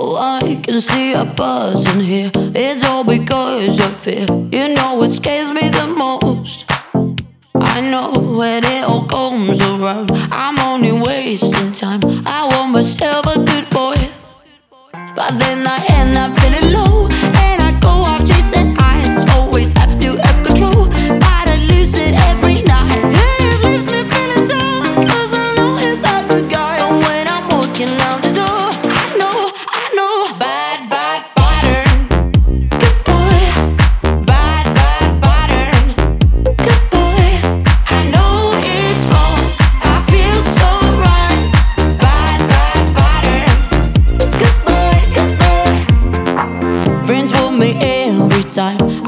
Oh, I can see a buzz in here. It's all because of fear. You know it scares me the most. I know when it all comes around, I'm only wasting time. I want myself a good boy, but then I end up feeling low, and I go off chasing highs. Always have to have control, but I lose it every night. And it leaves me feeling down, 'cause I know he's a good guy. And when I'm walking out the door, I know, bad, bad pattern. Good boy, bad, bad pattern. Good boy, I know it's wrong, I feel so right. Bad, bad pattern. Good boy, good boy. Friends want me every time